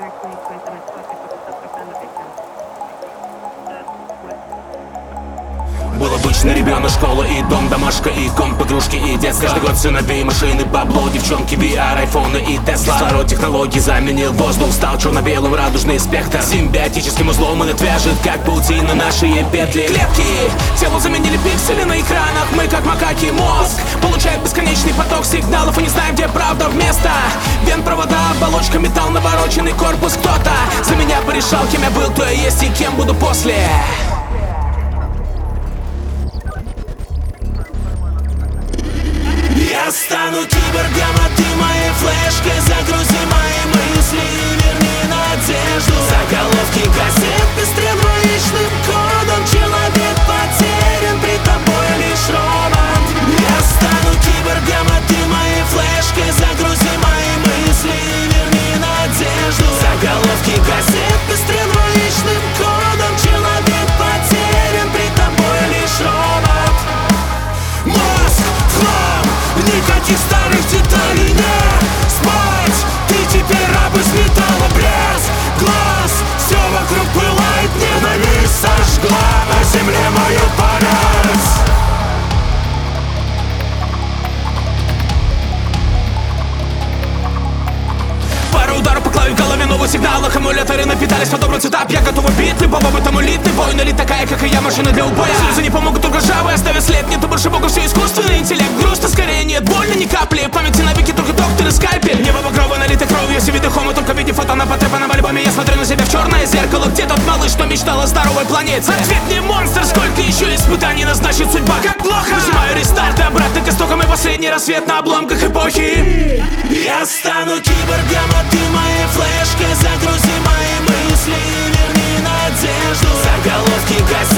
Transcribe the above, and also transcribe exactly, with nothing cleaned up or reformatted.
Был обычный ребенок, школа и дом, домашка и комп, игрушки и детство. Каждый год сыновей, машины, бабло, девчонки, ви ар, айфоны и Тесла. Кислород технологий заменил воздух, стал черно-белым радужный спектр. Симбиотическим узлом он отвяжет, как паутина, наши петли. Клетки, тело заменили пиксели на экранах. Мы как макаки, мозг получает бесконечный поток сигналов и не знаем, где правда вместо вен, провода, оболочка, металл, навороченный корпус. Кто-то за меня порешал, кем я был, кто я есть и кем буду после. Я стану киборгом, а ты моей флешкой. Загрузи мои мысли и верни надежду. Заголовки газет пестрят двоичным кодом. Человек потерян, при тобой лишь робот. Я стану киборгом, а ты моей флешкой. Загрузи мои мысли и верни надежду. Заголовки газет пестрят двоичным кодом. Человек потерян, при тобой лишь робот. Мозг в хлам, никаких старых деталей нет. Спать, ты теперь раб из металла, блеск глаз, все вокруг пылает, ненависть сожгла на земле мою память. Пару ударов по клаве в голове, новый сигнал. Аккумуляторы напитались, подобран цветап. Я готова бить любого в этом элитный воин. Или такая, как и я, машина для убоя. Слезы не помогут, только ржавые оставят след. Нет больше бога, все искусственный интеллект. Грустно скорее, нет больно, ни капли. В памяти навеки только доктор и скальпель. Небо багровое, налито кровью, все виды хома. Только в виде фото на потрепанном альбоме. Я смотрю на себя в черное зеркало. Где тот малыш, что мечтал о здоровой планете? Ответ не монстр, сколько еще испытаний назначит судьба. Как плохо! Нажимаю рестарт, обратно к истокам. И последний рассвет на обломках эпохи. Я стану киборгом, а ты моей флешкой. Загрузи мои мысли и верни надежду. Заголовки газет